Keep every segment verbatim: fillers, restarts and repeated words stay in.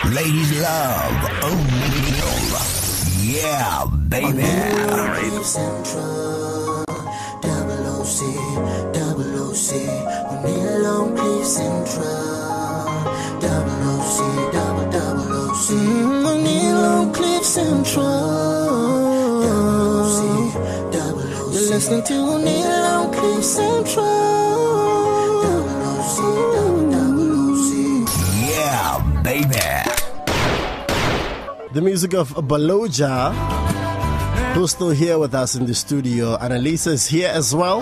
Ladies love O'Neal. Yeah, baby. Cliff Central, double O C, double O C, O'Neal on Cliff Central, double O C, double double O C, O'Neal on Cliff Central, double O C, double O C. You're listening to O'Neal on Cliff Central, double O C, double double O C. Yeah, baby. The music of Baloja, who's still here with us in the studio. Annalisa is here as well.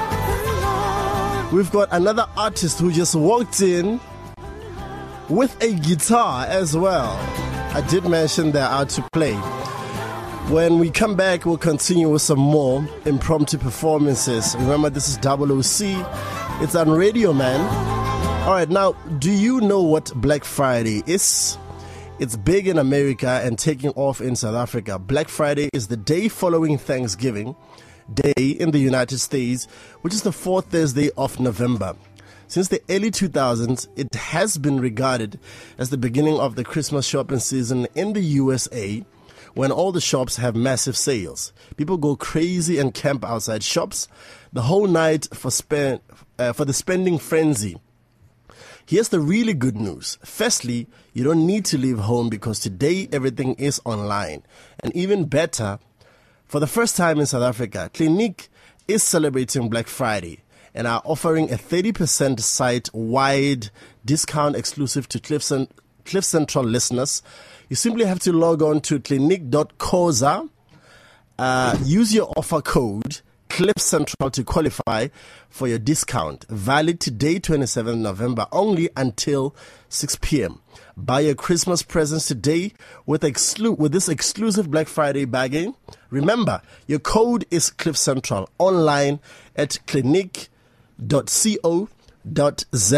We've got another artist who just walked in with a guitar as well. I did mention they're out to play. When we come back, we'll continue with some more impromptu performances. Remember, this is double O C. It's on Radio Man. All right, now, do you know what Black Friday is? It's big in America and taking off in South Africa. Black Friday is the day following Thanksgiving Day in the United States, which is the fourth Thursday of November. Since the early two thousands, it has been regarded as the beginning of the Christmas shopping season in the U S A, when all the shops have massive sales. People go crazy and camp outside shops the whole night for, spend, uh, for the spending frenzy. Here's the really good news. Firstly, you don't need to leave home because today everything is online. And even better, for the first time in South Africa, Clinique is celebrating Black Friday and are offering a thirty percent site-wide discount exclusive to Cliff, Cent- Cliff Central listeners. You simply have to log on to clinique dot coza, uh, use your offer code Cliff Central to qualify for your discount. Valid today, twenty-seventh of November, only until six p.m. Buy your Christmas presents today with exclu- with this exclusive Black Friday bagging. Remember, your code is Cliff Central, online at clinique dot co dot za.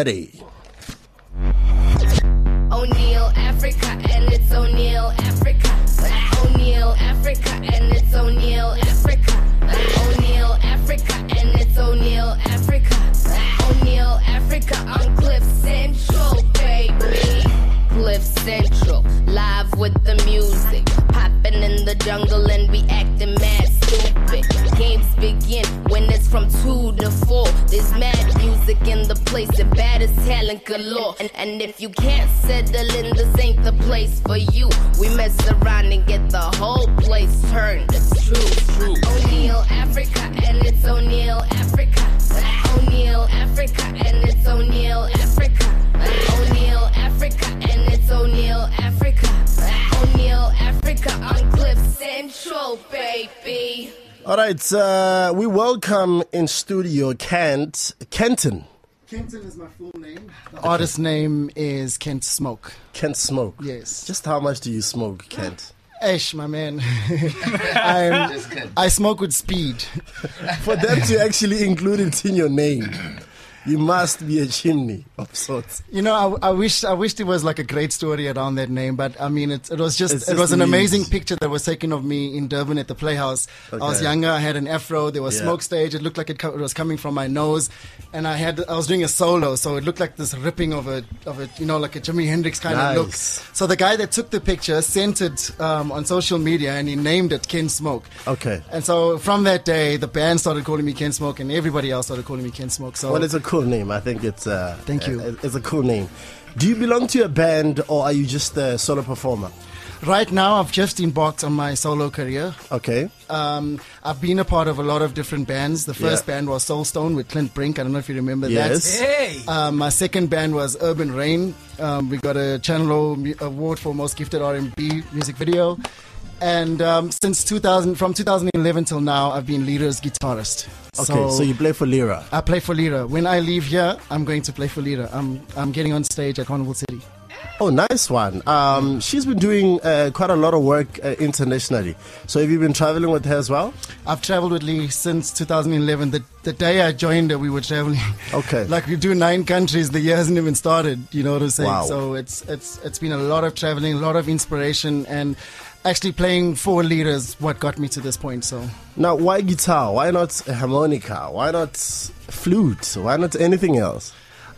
O'Neal Africa and it's O'Neal Africa. O'Neal Africa and it's O'Neal Africa. O'Neal Africa and it's O'Neal Africa. O'Neal Africa on Cliff Central, baby. Cliff Central, live with the music. Popping in the jungle and we acting mad stupid. Games begin when it's from two to four. There's mad music in the place, the baddest talent galore. And, and if you can't settle in, this ain't the place for you. We mess around and get the whole place turned. It's true, true. O'Neal Africa and it's O'Neal Africa. O'Neal Africa and it's O'Neal Africa. O'Neal Africa and it's O'Neal Africa. O'Neal Africa on Cliff Central, baby. All right, uh, we welcome in studio Kent, Kenton. Kenton is my full name. The okay. artist name is Kent Smoke. Kent Smoke. Yes. Just how much do you smoke, Kent? Ash, my man. I'm, I smoke with speed. For them to actually include it in your name, you must be a chimney of sorts. You know, I, I wish I wished it was like a great story around that name, but I mean, it, it was just, it's it just was an news. amazing picture that was taken of me in Durban at the Playhouse. Okay. I was younger, I had an afro, there was yeah. smoke stage, it looked like it, co- it was coming from my nose, and I had I was doing a solo, so it looked like this ripping of a, of a you know, like a Jimi Hendrix kind nice. of look. So the guy that took the picture sent it um, on social media, and he named it Ken Smoke. Okay. And so from that day, the band started calling me Ken Smoke, and everybody else started calling me Ken Smoke. So well, it's a cool name. I think it's uh, thank you. Uh, it's a cool name. Do you belong to a band or are you just a solo performer? Right now, I've just embarked on my solo career. Okay. Um, I've been a part of a lot of different bands. The first yeah. band was Soulstone with Clint Brink. I don't know if you remember yes. that. Hey. Um, my second band was Urban Rain. Um, we got a Channel O mu- award for Most Gifted R and B music video. And um, since two thousand, from two thousand eleven till now, I've been Lyra's guitarist. Okay, so, so you play for Lyra. I play for Lyra. When I leave here, I'm going to play for Lyra. I'm I'm getting on stage at Carnival City. Oh, nice one. Um, she's been doing uh, quite a lot of work uh, internationally. So have you been traveling with her as well? I've traveled with Lee since two thousand eleven. The, the day I joined her, we were traveling. Okay. Like we do nine countries. The year hasn't even started. You know what I'm saying? Wow. So it's it's it's been a lot of traveling, a lot of inspiration, and actually playing for leaders what got me to this point. So now, why guitar? Why not a harmonica? Why not flute? Why not anything else?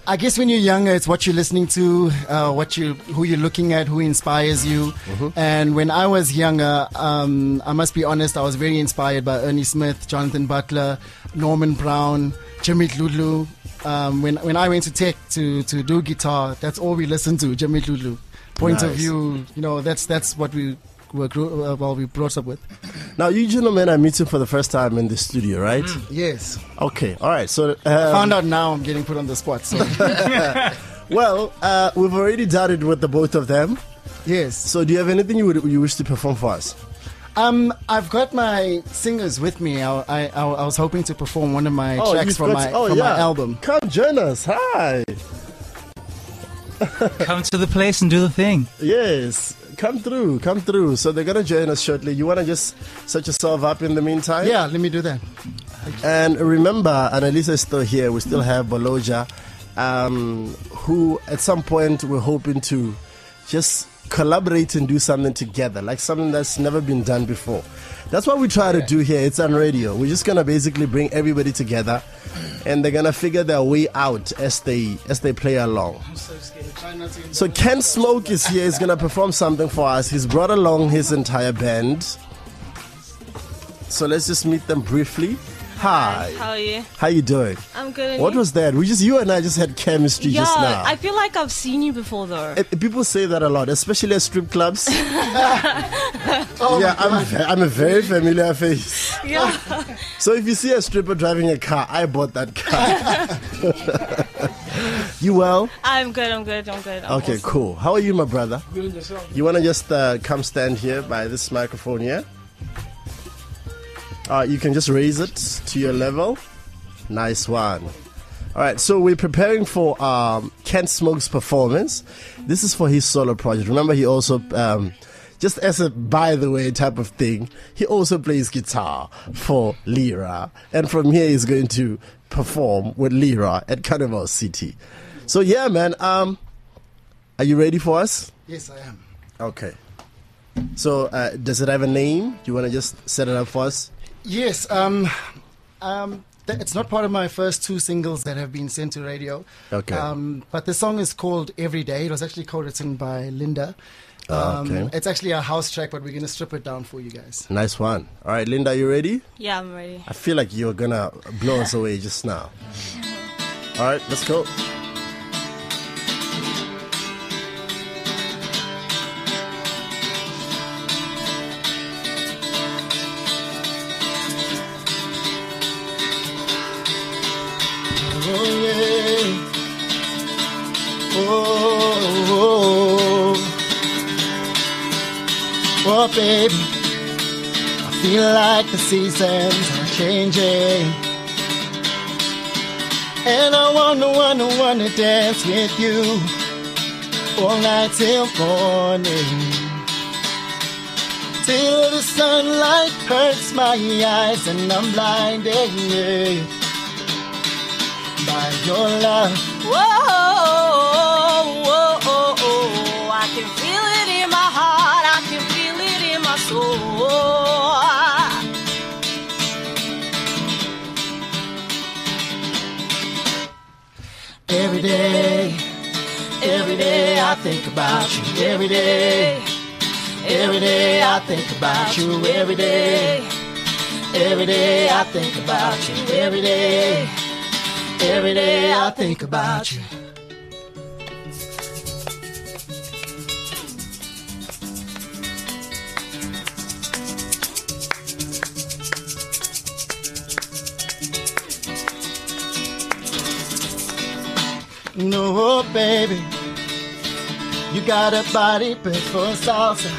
I guess when you're younger, it's what you're listening to, uh, what you, who you're looking at, who inspires you. Mm-hmm. And when I was younger, um, I must be honest, I was very inspired by Ernie Smith, Jonathan Butler, Norman Brown, Jimmy Lulu. Um, when when I went to tech to to do guitar, that's all we listened to, Jimmy Lulu. Point of Nice. view, you know, that's that's what we were grew, uh, well we brought up with. Now, you gentlemen are meeting for the first time in the studio, right? Yes. Okay, all right. So, um, Found out now I'm getting put on the spot. So well, uh, we've already done it with the both of them. yes. So, do you have anything you would you wish to perform for us? Um, I've got my singers with me. I, I, I I was hoping to perform one of my tracks you've from got- my oh, from yeah. my album. Come join us. Hi. Come to the place and do the thing. Yes, come through, come through. So they're gonna join us shortly. You wanna just set yourself up in the meantime? Yeah, let me do that. And remember, Annalisa is still here. We still have Boloja, um, who at some point we're hoping to just collaborate and do something together, like something that's never been done before. That's what we try to do here. It's on radio. We're just gonna basically bring everybody together, and they're gonna figure their way out as they as they play along. So Ken Smoke is here. He's gonna perform something for us. He's brought along his entire band. So let's just meet them briefly. Hi. How are you? How you doing? I'm good. And What you? was that? We just you and I just had chemistry Yeah, just now. I feel like I've seen you before though. Uh, People say that a lot, especially at strip clubs. yeah, I'm ve- I'm a very familiar face. Yeah. So if you see a stripper driving a car, I bought that car. You well? I'm good. I'm good. I'm good. I'm Okay, awesome. cool. How are you, my brother? You wanna just uh, come stand here by this microphone here? Uh, you can just raise it to your level. Nice one. All right, so we're preparing for um, Ken Smoke's performance. This is for his solo project. Remember, he also, um, just as a by the way type of thing, he also plays guitar for Lyra. And from here, he's going to perform with Lyra at Carnival City. So, yeah, man, um, are you ready for us? Yes, I am. Okay. So, uh, does it have a name? Do you want to just set it up for us? Yes. Um, um, th- it's not part of my first two singles that have been sent to radio. Okay. Um, but the song is called Every Day. It was actually co-written by Linda. Ah, Um, okay. It's actually a house track, but we're going to strip it down for you guys. Nice one. All right, Linda, you ready? Yeah, I'm ready. I feel like you're gonna blow us away just now. All right, let's go. Oh, yeah. Oh, oh, oh, baby. I feel like the seasons are changing. And I wanna, wanna, wanna dance with you all night till morning. Till the sunlight hurts my eyes and I'm blinded, yeah, by your love. Whoa, whoa, whoa, whoa. I can feel it in my heart. I can feel it in my soul. Every day, every day I think about you. Every day, every day I think about you. Every day, every day I think about you. Every day, every day I think about you. No, baby, you got a body built for salsa.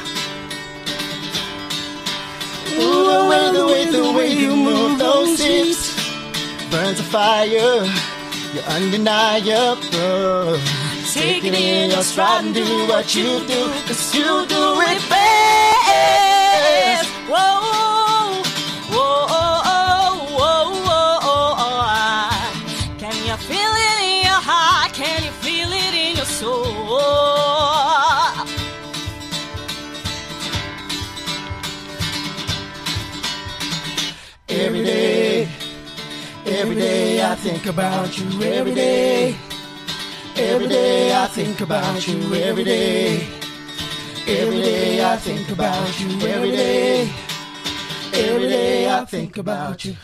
Ooh, the way, the way, the way you move those hips burns a fire. You're undeniable. Take it in your stride and do what you do, 'cause you do it best. Whoa, whoa, whoa, whoa, whoa. Can you feel it in your heart? Can you feel it in your soul? Every day, every day I think about you. Every day, Every day I think about you. Every day. Every day I think about you. Every day. Every day I think about you.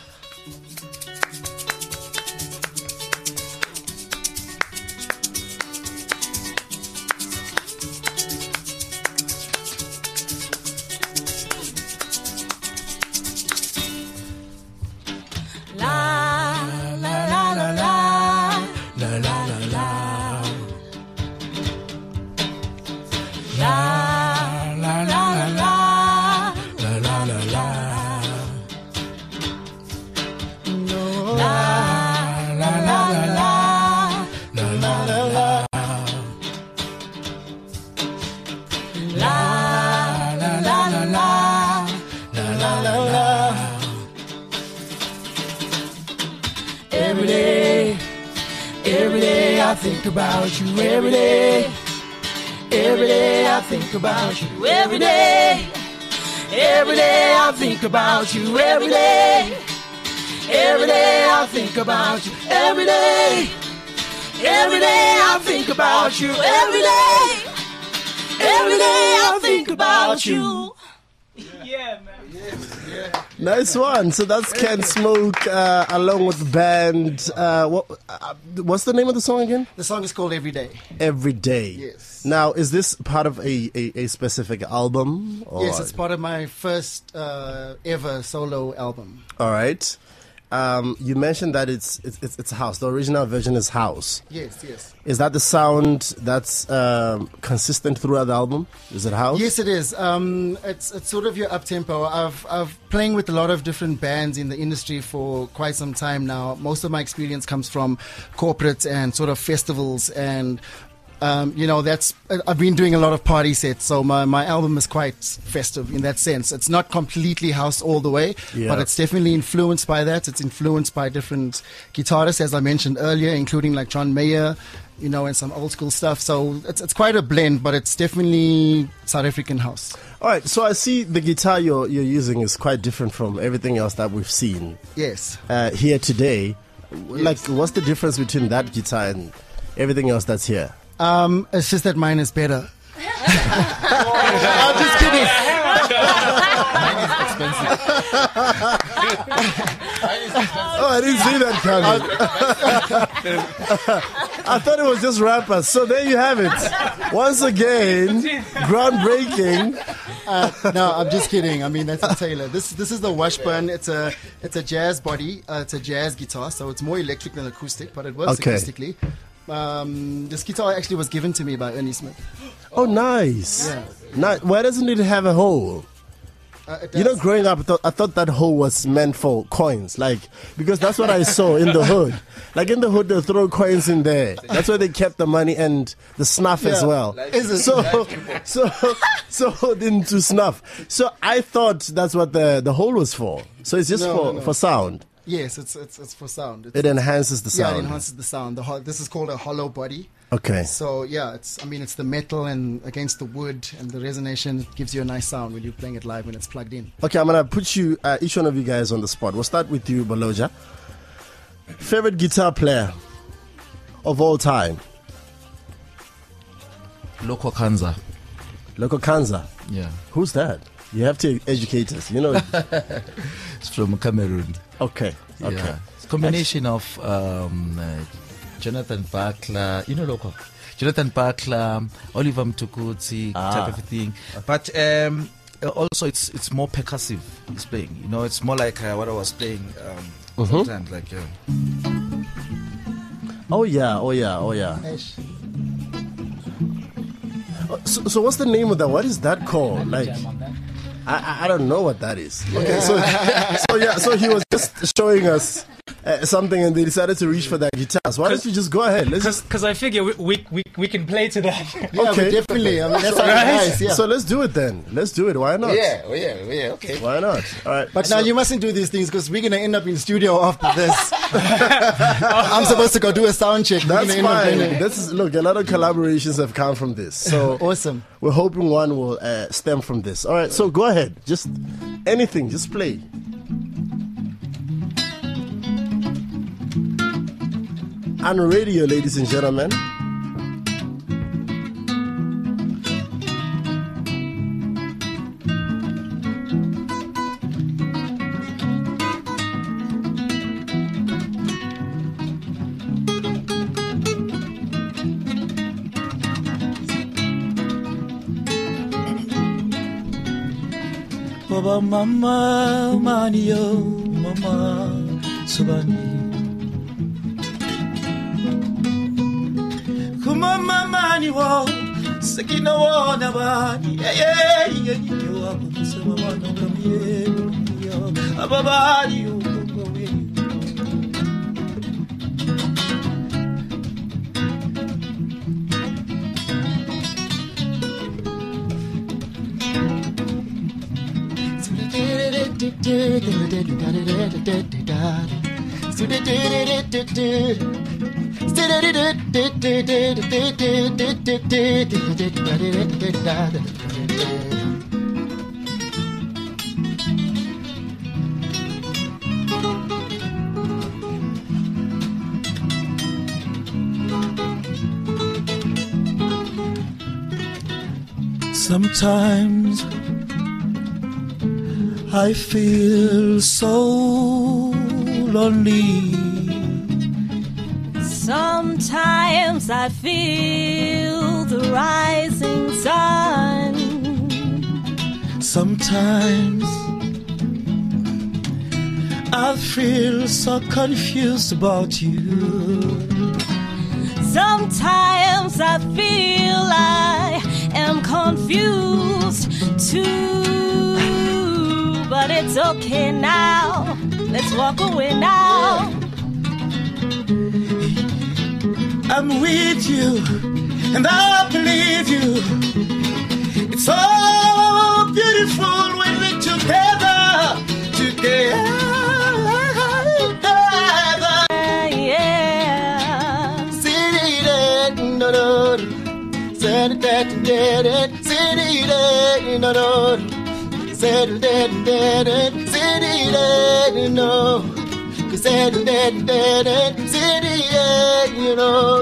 Every day, every day I think about you. Every day, every day I think about you. Every day, every day I think about you. Every day, every day I think about you. Every day, every day I think about you. Every day, every day I think about you. Yeah, man. Nice one. So that's Ken Smoke uh, along with the band. Uh, what, uh, what's the name of the song again? The song is called Every Day. Every Day. Yes. Now, is this part of a, a, a specific album? Or? Yes, it's part of my first uh, ever solo album. All right. Um, you mentioned that it's, it's it's it's house. The original version is house. Yes, yes. Is that the sound that's um, consistent throughout the album? Is it house? Yes, it is. Um, it's it's sort of your up tempo. I've I've playing with a lot of different bands in the industry for quite some time now. Most of my experience comes from corporate and sort of festivals, and um, you know that's I've been doing a lot of party sets. So my, my album is quite festive in that sense. It's not completely house all the way, Yeah. but it's definitely influenced by that. It's influenced by different guitarists, as I mentioned earlier, including like John Mayer, you know, and some old school stuff. So it's it's quite a blend, but it's definitely South African house. All right. So I see the guitar you're you're using is quite different from everything else that we've seen Yes. uh, here today. Like, what's the difference between that guitar and everything else that's here? Um, it's just that mine is better. I'm just kidding. Oh, I didn't see that coming. I thought it was just rappers. So there you have it. Once again, groundbreaking. Uh, no, I'm just kidding. I mean, that's a Taylor. This this is the Washburn. It's a it's a jazz body. Uh, it's a jazz guitar, so it's more electric than acoustic, but it works Okay. acoustically. Um, this guitar actually was given to me by Ernie Smith. Oh, nice. Yeah. Nice. Why doesn't it have a hole? Uh, it You know, does- growing up, I thought, I thought that hole was meant for coins, like, because that's what I saw in the hood. Like in the hood, they throw coins in there. That's where they kept the money and the snuff as Yeah. well. Is it? So, so, so into snuff. So I thought that's what the the hole was for. So it's just No, for no, no. for sound. Yes, it's it's it's for sound. It's, It enhances the yeah, sound. it enhances the sound. The ho- this is called a hollow body. Okay. So yeah, it's I mean it's the metal and against the wood and the resonation gives you a nice sound when you're playing it live when it's plugged in. Okay, I'm gonna put you, uh, each one of you guys, on the spot. We'll start with you, Baloja. Favorite guitar player of all time? Loco Kanza. Loco Kanza. Yeah. Who's that? You have to educate us. You know. It's from Cameroon. Okay. Okay. Yeah. It's a combination of um, uh, Jonathan Bakla, you know, Loco. Jonathan Bakla, Oliver Mtukudzi, Ah. type of thing. But um, also, it's it's more percussive. It's playing. You know, it's more like uh, what I was playing um, sometimes. Like. Uh, Oh yeah. Oh yeah. Oh yeah. Uh, So, so what's the name of that? What is that called? Like, I, I- I don't know what that is. Okay, so, so yeah, so he was just showing us uh, something, and they decided to reach for that guitar. So why don't you just go ahead? Let's just Because I figure we, we, we, we can play to that. Yeah, Okay. we definitely. I mean, that's Right? nice. Yeah. So let's do it then. Let's do it. Why not? oh yeah, yeah, okay. Why not? All right. But now you mustn't do these things because we're gonna end up in the studio after this. I'm supposed to go do a sound check. We're That's gonna end up fine. in- This is look. A lot of collaborations have come from this. So Awesome. we're hoping one will uh, stem from this. All right. So go ahead. Just anything. Just play. On radio, ladies and gentlemen, Baba mama manio mama subani Kuma mama ni wo sekina wo na ba yeah yeah yeah you are going to say mama no come here baba you go away Sometimes I feel so lonely. Sometimes I feel the rising sun. Sometimes I feel so confused about you. Sometimes I feel I am confused too. But it's okay now. Let's walk away now. I'm with you, and I believe you. It's so beautiful when we're together, together. Yeah. City that no no, said that did it. City that no no, said that did it. City that no. Said that, that, that, city, yeah, you know.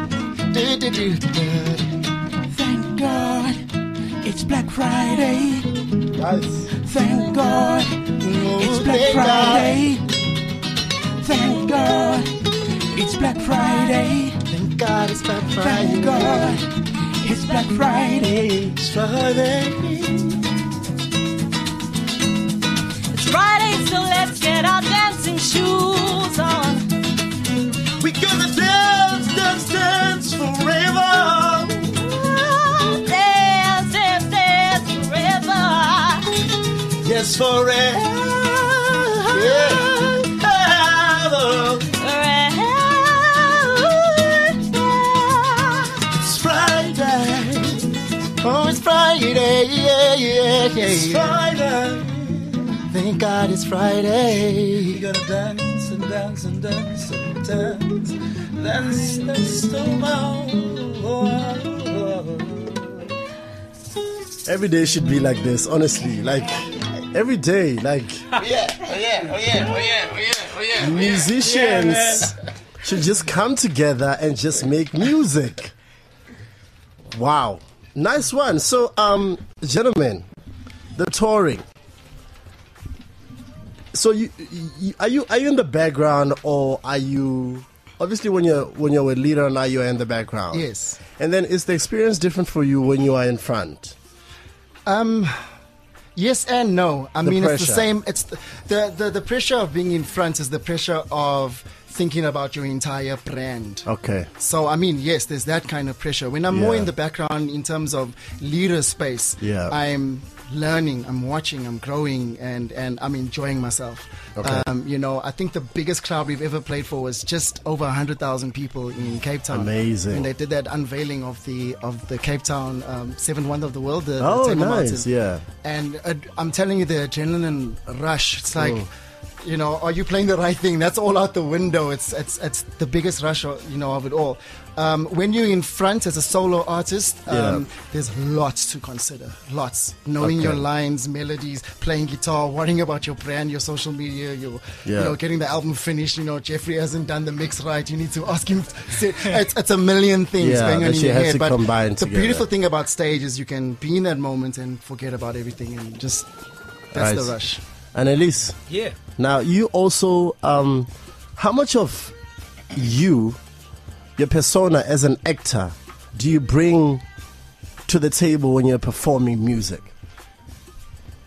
Thank God it's Black Friday. Nice. Thank God it's Black Friday. Thank God it's Black Friday. Thank God it's Black Friday. Thank God it's Black Friday. It's Friday. It's Friday, so let's get our dancing shoes on. We gonna dance, dance, dance forever. Dance, dance, dance forever. Yes, forever. Yeah. It's Friday. Oh, it's Friday, yeah, yeah, yeah. It's Friday. Thank God it's Friday. We gotta dance and dance and dance and dance, dance, dance tomorrow. Every day should be like this, honestly. Like, every day, like, Oh yeah, oh yeah, oh yeah, oh yeah, oh yeah, oh yeah. musicians should just come together and just make music. Wow. Nice one. So, um, gentlemen, the touring. So you, you are you are you in the background, or are you obviously when you're when you're with leader now you're in the background? Yes. And then is the experience different for you when you are in front? Um, yes and no. I The mean, it's pressure. the same. It's the, the, the, the pressure of being in front is the pressure of thinking about your entire brand. Okay. So, I mean, yes, there's that kind of pressure. When I'm more Yeah. in the background in terms of leader space, Yeah. I'm learning, I'm watching, I'm growing, and, and I'm enjoying myself. Okay. Um, you know, I think the biggest crowd we've ever played for was just over one hundred thousand people in Cape Town. Amazing. And they did that unveiling of the of the Cape Town um, Seventh Wonder of the World, the, Oh, the Table nice. Mountain. Yeah. And uh, I'm telling you, the adrenaline rush, it's like, Mm. you know, are you playing the right thing? That's all out the window. It's it's it's the biggest rush, you know, of it all. Um, when you're in front as a solo artist, um, Yeah. there's lots to consider. Lots. Knowing Okay. your lines, melodies, playing guitar, worrying about your brand, your social media, your, Yeah. you know, getting the album finished. You know, Jeffrey hasn't done the mix right. You need to ask him. It's, it's a million things Yeah, going on that in you your have head. to But combine the together. beautiful thing about stage is you can be in that moment and forget about everything and just, that's Right. the rush. Annalise, Yeah. now you also, um, how much of you, your persona as an actor, do you bring to the table when you're performing music?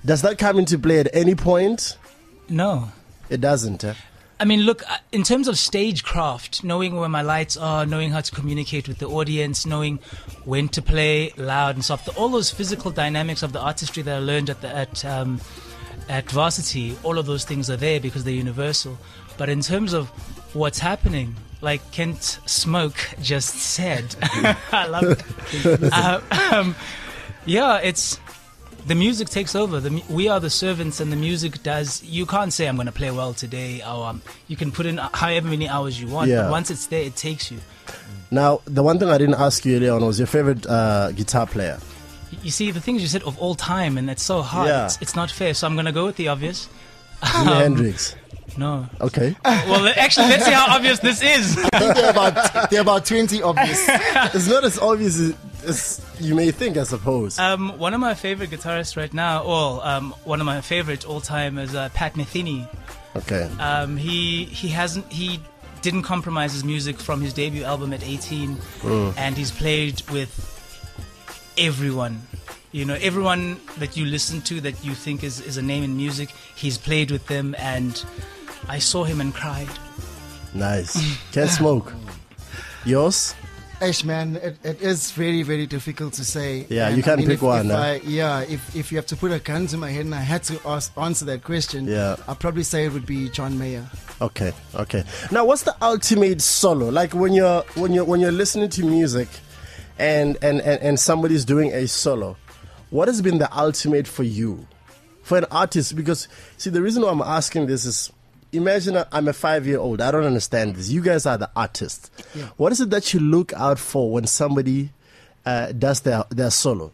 Does that come into play at any point? No. It doesn't. Eh? I mean, look, uh, in terms of stagecraft, knowing where my lights are, knowing how to communicate with the audience, knowing when to play loud and soft, all those physical dynamics of the artistry that I learned at the, at um, at Varsity, all of those things are there because they're universal. But in terms of what's happening, like Kent Smoke just said, I love it. uh, um, yeah, it's the music takes over. The, mu- we are the servants, and the music does. You can't say I'm going to play well today, or um, you can put in however many hours you want. Yeah. But once it's there, it takes you. Now, the one thing I didn't ask you earlier on was your favorite uh, guitar player. You see, the things you said of all time, and it's so hard. Yeah. It's, it's not fair. So I'm going to go with the obvious. Jimi Um, Hendrix. No. Okay. Well, actually, let's see how obvious this is. I think they're about, they're about twenty obvious. It's not as obvious as, as you may think, I suppose. Um, one of my favorite guitarists right now, or um, one of my favorite all time, is uh, Pat Metheny. Okay. Um, he he hasn't he didn't compromise his music from his debut album at eighteen, Mm. and he's played with everyone. You know, everyone that you listen to that you think is, is a name in music, he's played with them, and I saw him and cried. Nice. Can't smoke. Yours? Ash, man, it, it is very, very difficult to say. Yeah, And you can't I mean, pick if, one, If huh? I, yeah, if, if you have to put a gun to my head and I had to ask, answer that question, Yeah. I'd probably say it would be John Mayer. Okay, okay. Now, what's the ultimate solo? Like when you're when you're when you're listening to music, and and and, and somebody's doing a solo, what has been the ultimate for you, for an artist? Because see, the reason why I'm asking this is, imagine I'm a five-year-old. I don't understand this. You guys are the artists. Yeah. What is it that you look out for when somebody uh, does their their solo?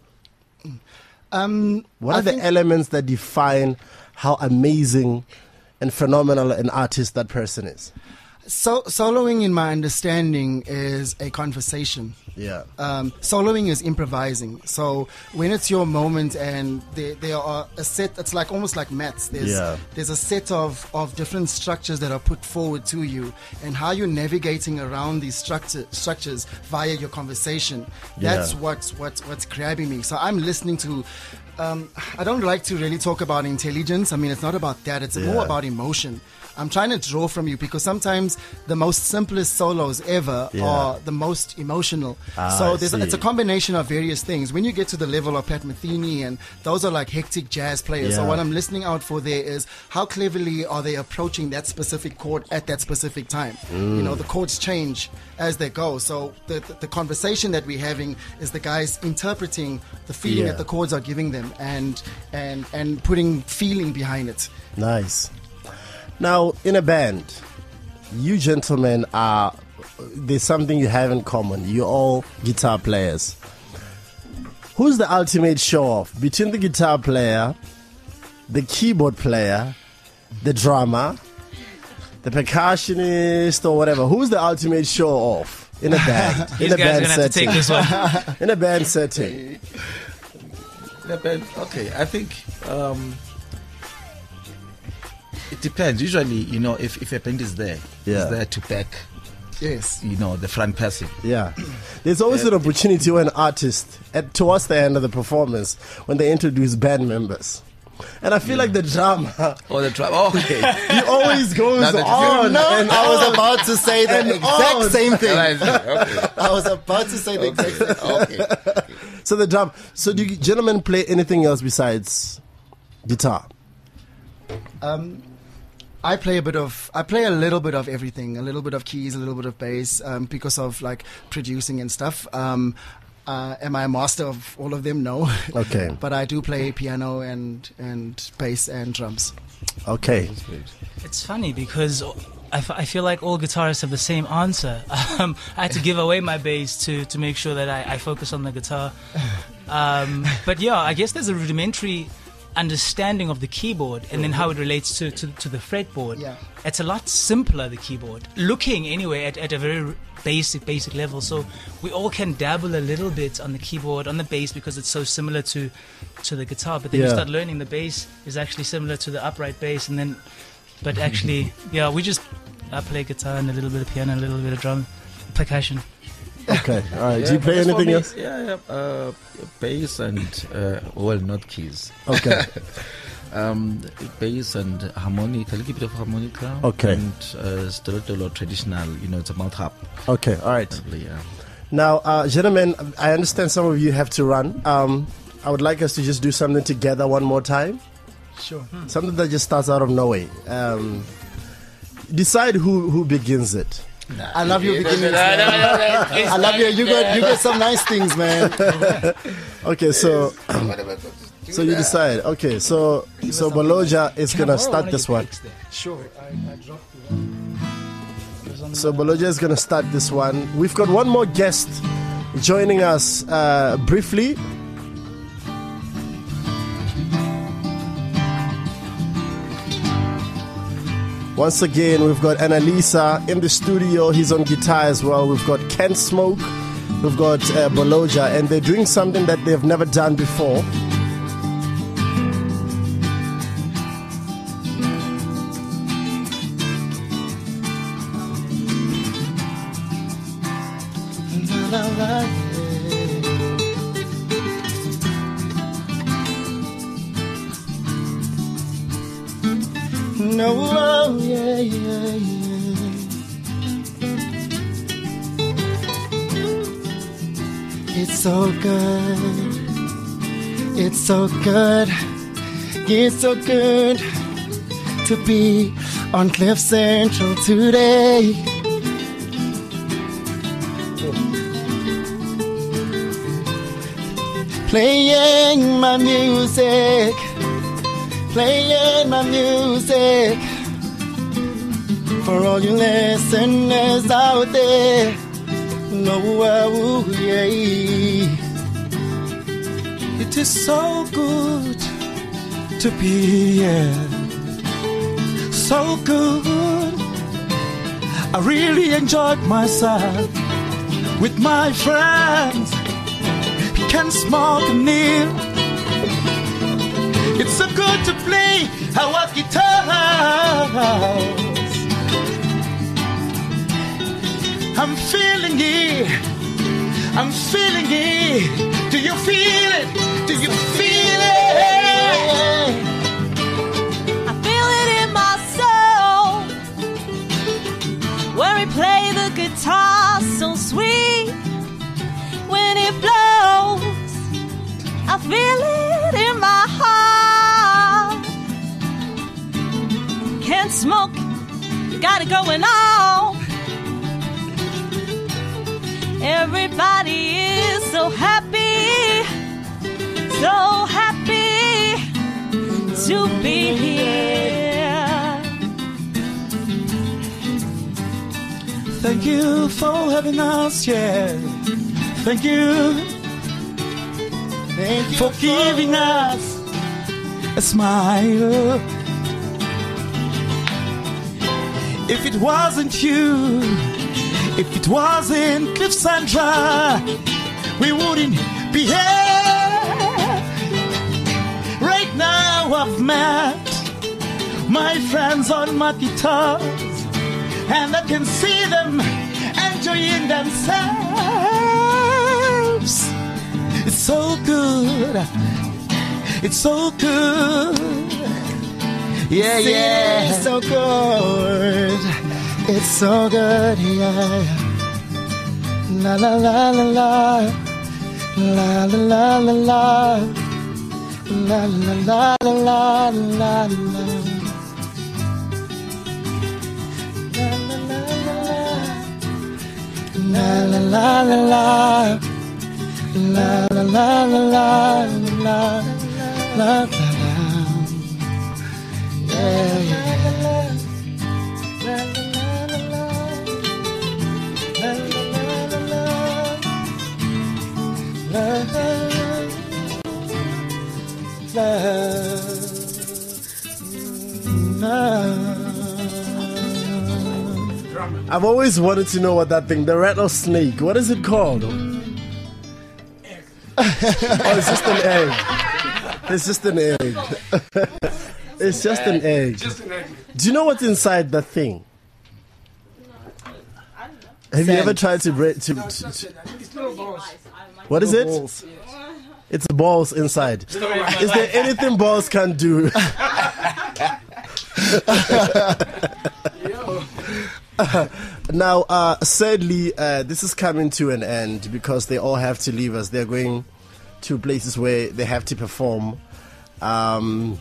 Um, What I are the think- elements that define how amazing and phenomenal an artist that person is? So, soloing, in my understanding, is a conversation. Yeah. Um, soloing is improvising. So when it's your moment and there, there are a set, it's like almost like maths. There's, Yeah. there's a set of, of different structures that are put forward to you, and how you're navigating around these structure, structures via your conversation. That's Yeah. what's, what's, what's grabbing me. So I'm listening to, um, I don't like to really talk about intelligence. I mean, it's not about that. It's Yeah. more about emotion. I'm trying to draw from you because sometimes the most simplest solos ever Yeah. are the most emotional. Ah, so I there's a, see. it's a combination of various things. When you get to the level of Pat Metheny, and those are like hectic jazz players. So Yeah. what I'm listening out for there is how cleverly are they approaching that specific chord at that specific time. You know, the chords change as they go. So the, the, the conversation that we're having is the guys interpreting the feeling Yeah. that the chords are giving them, and and and putting feeling behind it. Nice. Now, in a band, you gentlemen are, there's something you have in common. You're all guitar players. Who's the ultimate show off between the guitar player, the keyboard player, the drummer, the percussionist, or whatever? Who's the ultimate show off in a band? These in a guys are band going to have to take this one. In a band setting. The band- Okay, I think um, it depends. Usually, you know, if, if a band is there, Yeah. it's there to back, Yes. you know, the front person. Yeah. There's always an opportunity when an artist, at, towards the end of the performance, when they introduce band members. And I feel like the drama, Or the drum. Okay. he always goes Now that you- on. No, and I was on. about to say the And exact on. same thing. okay. I was about to say the exact same thing. Okay. So the drum. So do you gentlemen play anything else besides guitar? Um, I play a bit of, I play a little bit of everything, a little bit of keys, a little bit of bass, um, because of like producing and stuff. Um, uh, am I a master of all of them? No. Okay. But I do play piano and and bass and drums. Okay. It's funny because I, f- I feel like all guitarists have the same answer. Um, I had to give away my bass to, to make sure that I, I focus on the guitar. Um, but yeah, I guess there's a rudimentary understanding of the keyboard and then how it relates to, to, to the fretboard. Yeah. It's a lot simpler, the keyboard. Looking anyway at, at a very basic, basic level. So we all can dabble a little bit on the keyboard, on the bass, because it's so similar to, to the guitar. But then you Yeah. start learning the bass is actually similar to the upright bass, and then but actually, yeah, we just I play guitar and a little bit of piano, a little bit of drum, percussion. Okay, all right. Do you play As for anything me, else? Yeah, yeah. Uh, bass and uh, well, not keys. Okay. um, bass and harmonica, a little bit of harmonica. Okay. And uh, stiletto or traditional. You know, it's a mouth harp. Okay, all right. Probably, yeah. Now, uh, gentlemen, I understand some of you have to run. Um, I would like us to just do something together one more time. Sure. Something that just starts out of nowhere. Um, decide who who begins it. I love your beginnings. man. I love you. You got you got some nice things, man. Okay, so so you decide. Okay, so so Baloja is gonna start this one. Sure. I, I dropped the So Baloja is gonna start this one. We've got one more guest joining us uh, briefly. Once again, we've got Annalisa in the studio. He's on guitar as well. We've got Ken Smoke. We've got uh, Baloja, and they're doing something that they've never done before. No, oh, yeah, yeah, yeah. It's so good. It's so good. It's so good to be on Cliff Central today. Playing my music. Playing my music for all you listeners out there. No, oh, yeah. It is so good to be here. So good. I really enjoyed myself with my friends. Can smoke and kneel. It's so good to play our guitars. I'm feeling it. I'm feeling it. Do you feel it? Do you feel it? I feel it in my soul when we play the guitar so sweet. When it blows, I feel it in my heart. Can't smoke, you got it going on. Everybody is so happy, so happy to be here. Thank you for having us, yeah. Thank you, Thank you for giving us a smile. If it wasn't you, if it wasn't Cliff Sandra, we wouldn't be here. Right now I've met my friends on my guitars, and I can see them enjoying themselves. It's so good. It's so good. Yeah, yeah. It's so good. It's so good, yeah. La la la la la. La la la la la. La la la la la la la. La la la la la. La la la la la la la la. Yeah, yeah. La la la la la. La la la la la. I've always wanted to know what that thing, the rattlesnake, what is it called? Oh, it's just an egg. It's just an egg. It's just an egg. Do you know what's inside the thing? Have you Sand. ever tried to break? To, to, to, what is it? Balls. It's balls inside. Is there anything balls can do? Now, uh, sadly, uh, this is coming to an end because they all have to leave us. They're going to places where they have to perform. Um,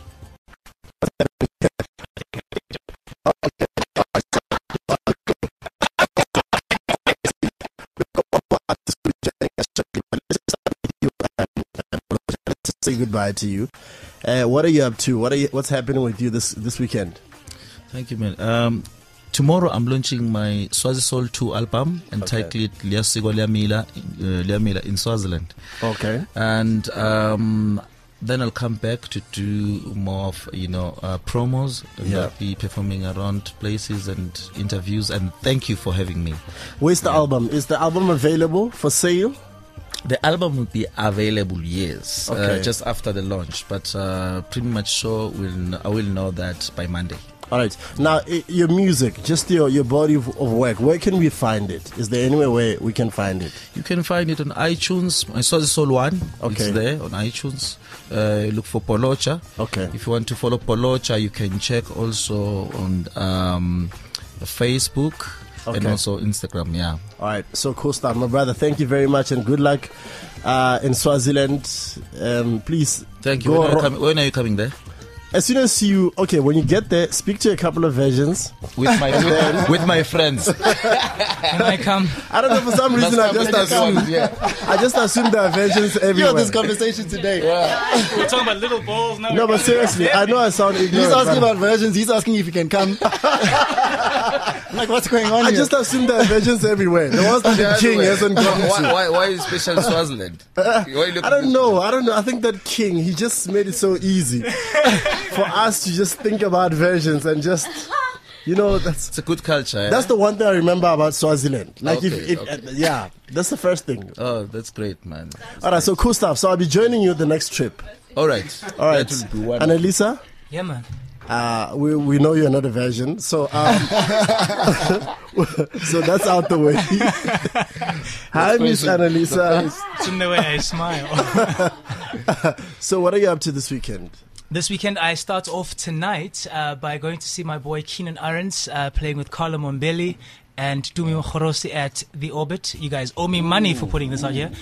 say goodbye to you. Uh, what are you up to? What are you, what's happening with you this this weekend? Thank you, man. Um, tomorrow I'm launching my Swazi Soul two album entitled Liasiko Liamila, uh, Liamila in Swaziland. Okay. And um, then I'll come back to do more of, you know, uh, promos. And Yeah. I'll be performing around places and interviews. And thank you for having me. Where's the Yeah. album? Is the album available for sale? The album will be available, yes, Okay. uh, just after the launch. But uh, pretty much sure we'll, I will know that by Monday. All right. Now, I- your music, just your, your body of, of work, where can we find it? Is there anywhere where we can find it? You can find it on iTunes. My Swazi Soul one. Okay. It's there on iTunes. Uh, look for Polocha. Okay. If you want to follow Polocha, you can check also on um, Facebook and Okay. also Instagram. Yeah. All right. So, cool stuff. My brother, thank you very much and good luck uh, in Swaziland. Um, please. Thank you. go When are you, ro- coming, when are you coming there? As soon as you, okay, when you get there, speak to a couple of versions. With my with, with my friends. Can I come? I don't know, for some reason, I just assumed. Yeah. I just assumed there are versions You everywhere. had this conversation today. We're talking about little balls now. No, but seriously, I know I sound He's ignorant. asking but about versions. He's asking if you can come. I'm like, what's going on I here? just assumed there are versions everywhere. The ones that the king hasn't gone why, to. why, why is special Swaziland? Why you look- I don't know. I don't know. I think that king, he just made it so easy for us to just think about versions and just, you know, that's It's a good culture. Eh? that's the one thing I remember about Swaziland. Like, Okay, if, if okay. uh, yeah, that's the first thing. Oh, that's great, man. All right, so cool stuff. So I'll be joining you the next trip. All right. All right, That will be wonderful. Annalisa. Yeah, man. Uh, we we know you're not a virgin, so um, so that's out the way. Hi, Miss Annalisa. It's in the way I smile. So, what are you up to this weekend? This weekend, I start off tonight uh, by going to see my boy Keenan Arons uh, playing with Carlo Mombelli and Tumi Khorosi at The Orbit. You guys owe me money for putting this out here.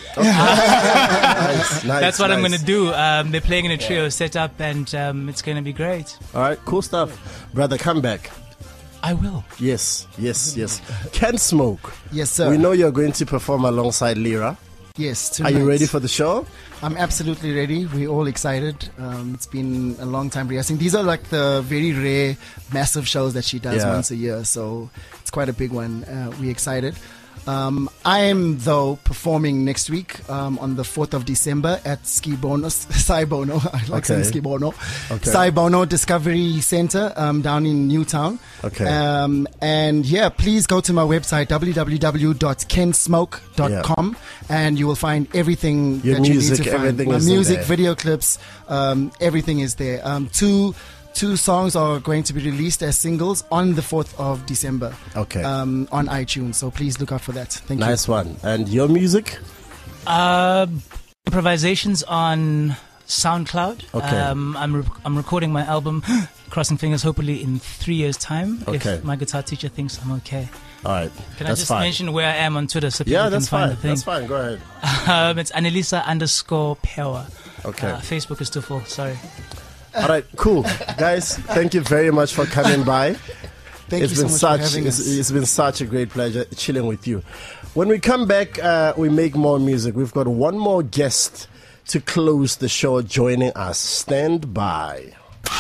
Nice, nice, That's what I'm nice. going to do. Um, they're playing in a trio setup, and um, it's going to be great. All right, cool stuff, brother. Come back. I will. Yes, yes, yes. Can Smoke. Yes, sir. We know you're going to perform alongside Lyra. Yes. Are you tonight. ready for the show? I'm absolutely ready. We're all excited. Um, it's been a long time rehearsing. These are like the very rare, massive shows that she does Yeah. once a year. So it's quite a big one. Uh, we're excited. Um, I am, though, performing next week um, on the fourth of December at Ski Bono, Sai Bono. I like saying Okay. Ski Bono. Okay. Sai Bono Discovery Center um, down in Newtown. Okay. Um, and yeah, please go to my website, w w w dot ken smoke dot com, and you will find everything Your that music, you need to find. everything My is in music, there. video clips, um, everything is there. Um, two two songs are going to be released as singles on the fourth of December. Okay. Um, on iTunes, so please look out for that. Thank Nice one. And your music? Uh, improvisations on SoundCloud. Okay. Um, I'm re- I'm recording my album, crossing fingers, hopefully in three years' time. Okay. If my guitar teacher thinks I'm okay. All right. Can that's I just fine. mention where I am on Twitter so people Yeah, can that's find fine. the thing? That's fine. Go ahead. Um, it's Annalisa underscore Power. Okay. Uh, Facebook is too full. Sorry. All right, cool. Guys, thank you very much for coming by. Thank It's you so been much such for having it's, us. it's been such a great pleasure chilling with you. When we come back, uh, we make more music. We've got one more guest to close the show joining us. Stand by.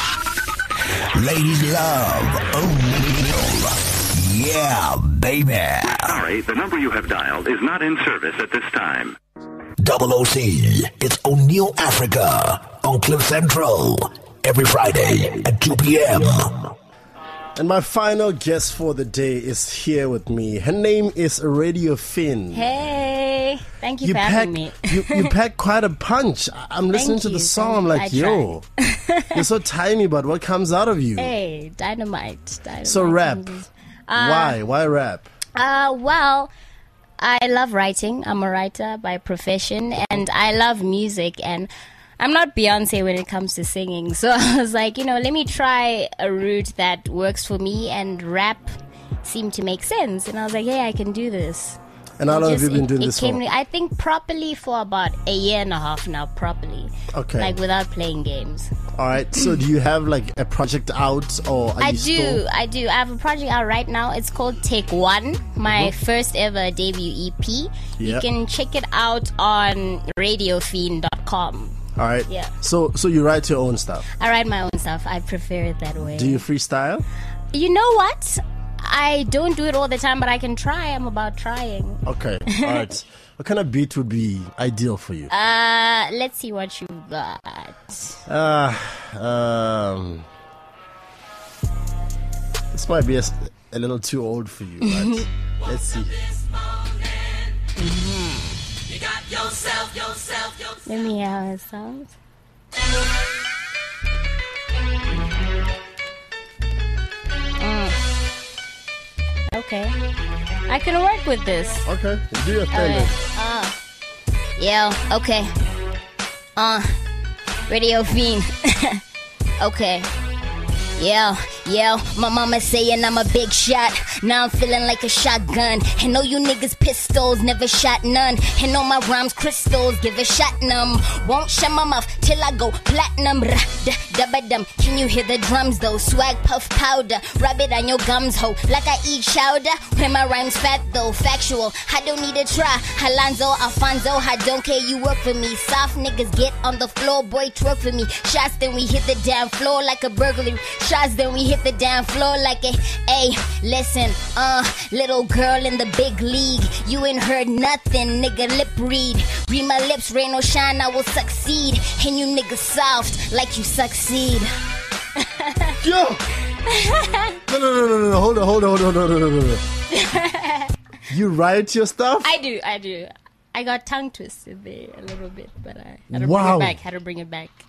Ladies love O'Neal. Yeah, baby. Sorry, the number you have dialed is not in service at this time. Double O C. It's O'Neal Africa on Cliff Central every Friday at two p.m. And my final guest for the day is here with me. Her name is Radio Finn. Hey, thank you, You for pack, having me. you, you pack quite a punch. I- I'm listening Thank to the you, song. I'm thank like, you. I yo, you're so tiny, but what comes out of you? Hey, dynamite. dynamite. So rap. Uh, Why? Why rap? Uh, well, I love writing. I'm a writer by profession, and I love music. And I'm not Beyonce when it comes to singing. So I was like, you know, let me try a route that works for me, and rap seemed to make sense. And I was like, hey, I can do this. And how long have you been it, doing it this came, for? I think properly for about a year and a half now, properly. Okay. Like without playing games. All right. So do you have like a project out, or are I you do, still? I do. I have a project out right now. It's called Take One, my Mhm. first ever debut E P. You Yep. can check it out on radio fiend dot com. All right. Yeah. So so you write your own stuff. I write my own stuff. I prefer it that way. Do you freestyle? You know what? I don't do it all the time, but I can try. I'm about trying. Okay. All right. What kind of beat would be ideal for you? Uh, let's see what you got. Uh, um, this might be a, s- a little too old for you, but let's see. Let me hear how it sounds. Mm. Okay. I can work with this. Okay. Do your thing. Okay. Uh, yeah, okay. Uh, Radio Fiend. Okay. Yeah, yeah, my mama saying I'm a big shot. Now I'm feeling like a shotgun. And know you niggas pistols, never shot none. And know my rhymes crystals, give a shot num. Won't shut my mouth till I go platinum. Rah, da, da, ba, dum. Can you hear the drums though? Swag puff powder, rub it on your gums ho. Like I eat chowder, when my rhymes fat though. Factual, I don't need to try. Alonzo, Alfonso, I don't care, you work for me. Soft niggas get on the floor, boy twerk for me. Shots then we hit the damn floor like a burglary. Shots, then we hit the damn floor like a, hey, listen, uh, little girl in the big league. You ain't heard nothing, nigga, lip read. Read my lips, rain or shine, I will succeed. And you niggas soft like you succeed. Yo! No, no, no, no, no, no, hold on, hold on, hold on, hold on, hold on, hold on. You write your stuff? I do, I do. I got tongue twisted there a little bit, but I had to Wow. bring it back, had to bring it back.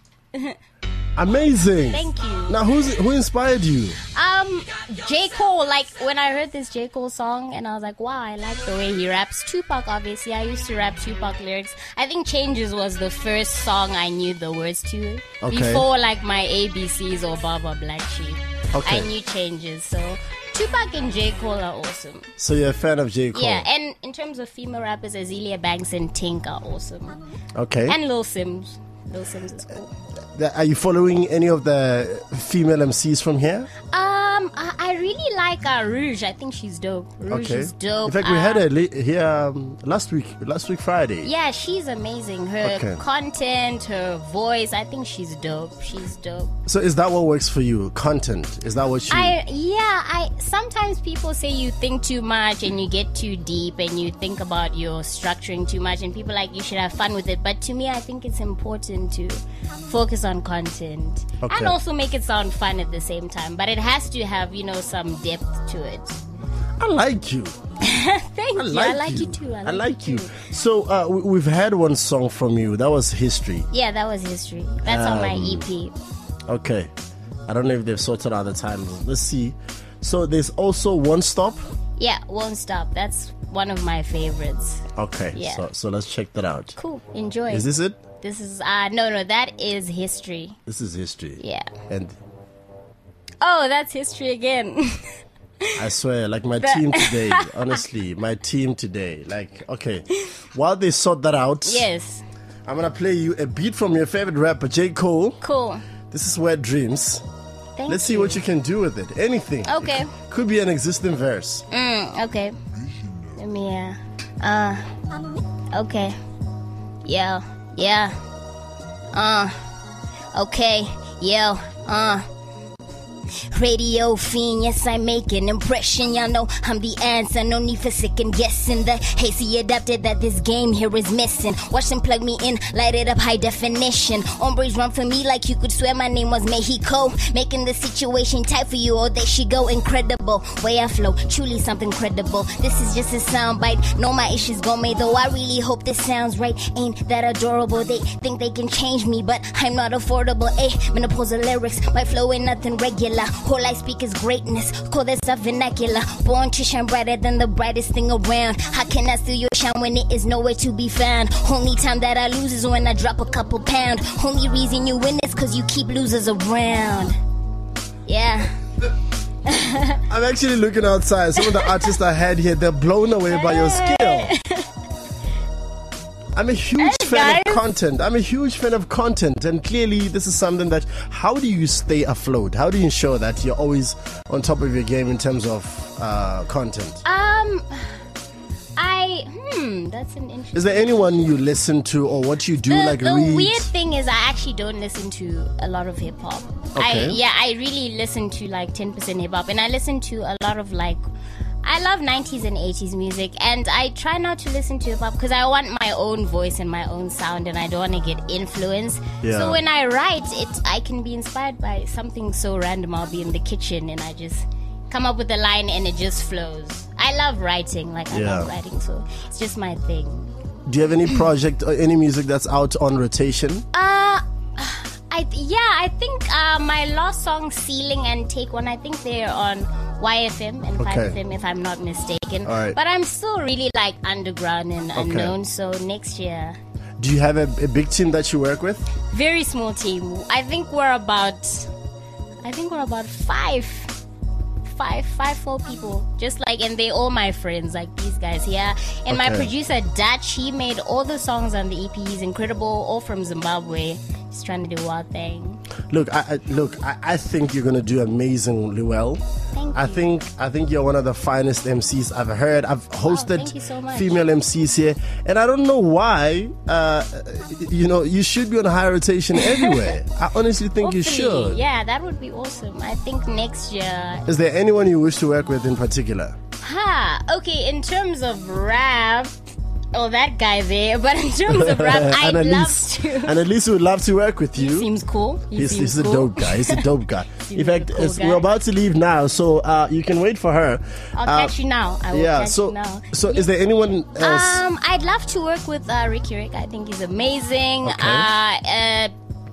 Amazing. Thank you. Now, who's who inspired you? Um, J. Cole, like when I heard this J. Cole song and I was like, wow, I like the way he raps. Tupac, obviously, I used to rap Tupac lyrics. I think Changes was the first song I knew the words to. Okay. Before like my A B Cs or Baba Black Sheep. Okay. I knew Changes, so Tupac and J. Cole are awesome. So you're a fan of J. Cole? Yeah, and in terms of female rappers, Azealia Banks and Tink are awesome. Okay. And Lil Sims. Lil Sims is cool. Th- Are you following any of the female M Cs from here? Um, I, I really like uh, Rouge. I think she's dope. Rouge Okay. is dope. In fact, we Uh, had her li- here um, last week, last week Friday. Yeah, she's amazing. Her Okay. content, her voice, I think she's dope. She's dope. So is that what works for you? Content? Is that what you... I yeah, I sometimes people say you think too much and you get too deep and you think about your structuring too much and people like you should have fun with it. But to me, I think it's important to focus on content Okay. and also make it sound fun at the same time. But it has to have, you know, some depth to it. I like you. Thank I you. like I like you. you, too. I like, I like you. you. too. So uh, we- we've had one song from you. That was History. Yeah, that was history. That's on my Um, E P. Okay. I don't know if they've sorted out the title. Let's see. So there's also One Stop. Yeah, Won't Stop. That's one of my favorites. Okay. Yeah. So so let's check that out. Cool. Enjoy. Is this it? This is uh no no that is history. This is History. Yeah. And Oh, that's history again. I swear, like my That- team today, honestly, my team today. Like, okay. While they sort that out, Yes. I'm going to play you a beat from your favorite rapper, J. Cole. Cool. This is Wet Dreams. Thank Let's see you. what you can do with it. Anything. Okay. Could be an existing verse. Mm, okay. Let me uh uh okay. Yeah. Yeah. Uh okay. Yeah. Uh Radio Fiend, yes, I make an impression. Y'all know I'm the answer, no need for second guessing. The hasty adapted that this game here is missing. Watch them plug me in, light it up high definition. Hombres run for me like you could swear my name was Mexico. Making the situation tight for you, oh, they should go incredible. Way I flow, truly something credible. This is just a soundbite, know my issues go me, though I really hope this sounds right. Ain't that adorable? They think they can change me, but I'm not affordable. Eh, menopausal lyrics, my flow ain't nothing regular. regular. All I speak is greatness, call this a vernacular. Born to shine brighter than the brightest thing around. How can I steal your shine when it is nowhere to be found? Only time that I lose is when I drop a couple pound. Only reason you win is cause you keep losers around. Yeah. I'm actually looking outside. Some of the artists I had here, they're blown away by your skill. I'm a huge Hey, fan guys. of content. I'm a huge fan of content, and clearly this is something that. How do you stay afloat? How do you ensure that you're always on top of your game in terms of uh, content? Um, I hmm, that's an interesting. Is there anyone you listen to or what you do the, like the read? weird thing is, I actually don't listen to a lot of hip hop. I Okay. yeah, I really listen to like ten percent hip hop, and I listen to a lot of like. I love nineties and eighties music, and I try not to listen to hip hop because I want my own voice and my own sound, and I don't want to get influenced. Yeah. So when I write it, I can be inspired by something so random. I'll be in the kitchen and I just come up with a line and it just flows. I love writing, like I Yeah. love writing, so it's just my thing. Do you have any project or any music that's out on rotation? Uh, I yeah, I think uh, my last song, Ceiling and Take One, I think they're on Y F M and five Okay. F M if I'm not mistaken. All right. But I'm still really like underground and Okay. unknown, so next year. Do you have a, a big team that you work with? Very small team. I think we're about, I think we're about five, five, five, four people. Just like, and they all my friends, like these guys here. And my Okay. producer Dutch, he made all the songs on the E P. He's incredible, all from Zimbabwe. He's trying to do a wild thing. Look, I, I look. I, I think you're gonna do amazingly well. Thank I you. think I think you're one of the finest M Cs I've heard. I've hosted thank you so much. female M Cs here, and I don't know why. Uh, you know, you should be on high rotation everywhere. I honestly think you Hopefully, should. Yeah, that would be awesome. I think next year. Is there anyone you wish to work with in particular? Ha! Okay, in terms of rap, oh, that guy there. But in terms of rap, I'd love Annalise. to. And at least we would love to work with you. He seems cool. He He's, seems he's a cool. dope guy. He's a dope guy. Seems In fact, like a cool it's- guy. we're about to leave now, so uh, you can wait for her. I'll Uh, catch you now. I will yeah. catch So, you now. so is there anyone else? Um, I'd love to work with uh, Ricky Rick. I think he's amazing. Okay. Uh, uh,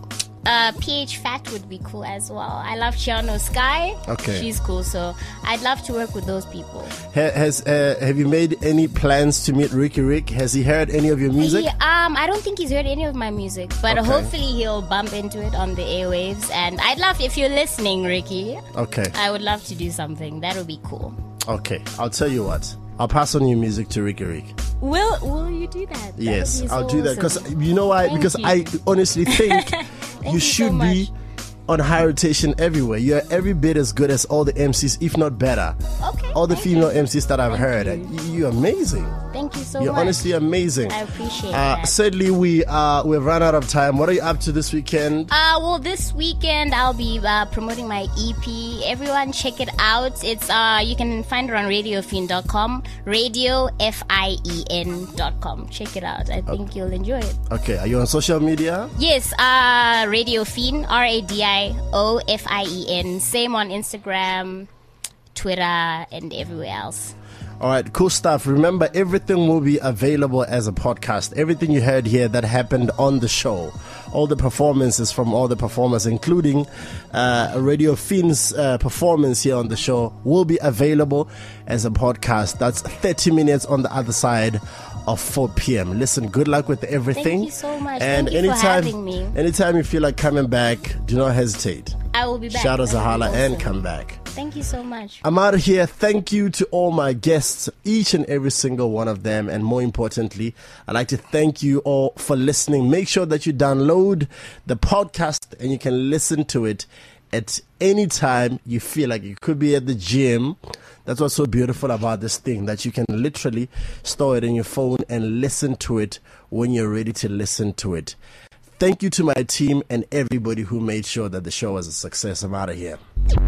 uh, P H Fat would be cool as well. I love Chiano Sky. Okay. She's cool. So I'd love to work with those people. Ha- has uh, have you made any plans to meet Ricky Rick? Has he heard any of your music? He, um, I don't think he's heard any of my music, but Okay. hopefully he'll bump into it on the airwaves. And I'd love, if you're listening, Ricky, Okay. I would love to do something. That would be cool. Okay. I'll tell you what. I'll pass on your music to Ricky Rick. Will Will you do that? That Yes, would be so I'll do that because awesome. you know why? Thank Because you. I honestly think you you should so be on high rotation everywhere. You're every bit as good as all the M Cs, if not better. Okay, All the thank female you. M Cs that I've heard. you. Y- You're amazing. Thank you so You're much. honestly amazing. I appreciate Uh, that. sadly, we uh, we've run out of time. What are you up to this weekend? Uh, well, this weekend I'll be uh, promoting my E P. Everyone, check it out. It's uh, you can find it on radio fiend dot com, radio f i e n dot com. Check it out. I think you'll enjoy it. Okay, are you on social media? Yes, uh, Radio Fiend, R A D I O F I E N. Same on Instagram, Twitter, and everywhere else. All right, cool stuff. Remember, everything will be available as a podcast. Everything you heard here that happened on the show, all the performances from all the performers, including uh, Radio Fiend's uh, performance here on the show, will be available as a podcast. That's thirty minutes on the other side of four p.m. Listen, good luck with everything. Thank you so much. And Thank you for anytime, having me. anytime you feel like coming back, do not hesitate. I will be back. Shout us a That'll be holla and awesome. come back. Thank you so much. I'm out of here. Thank you to all my guests, each and every single one of them. And more importantly, I'd like to thank you all for listening. Make sure that you download the podcast and you can listen to it at any time you feel like. You could be at the gym. That's what's so beautiful about this thing, that you can literally store it in your phone and listen to it when you're ready to listen to it. Thank you to my team and everybody who made sure that the show was a success. I'm out of here.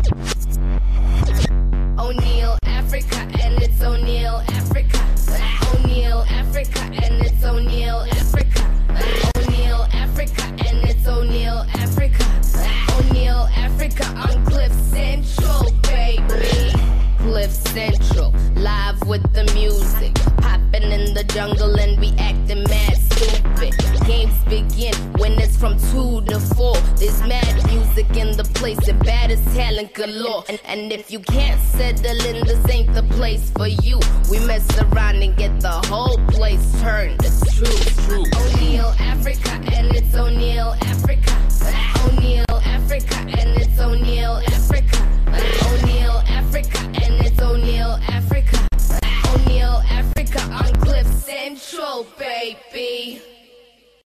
O'Neill, Africa, and it's O'Neill, Africa. O'Neill, Africa, and it's O'Neill, Africa. O'Neill, Africa, and it's O'Neill, Africa. O'Neill, Africa on Cliff Central, baby. Cliff Central, live with the music. Popping in the jungle and we acting mad stupid. Games begin when it's from two to four. There's mad music in the place and bad as talent galore. And, and if you can't settle in, this ain't the place for you. We mess around and get the whole place turned. It's true, it's true. O'Neill, Africa, and it's O'Neill.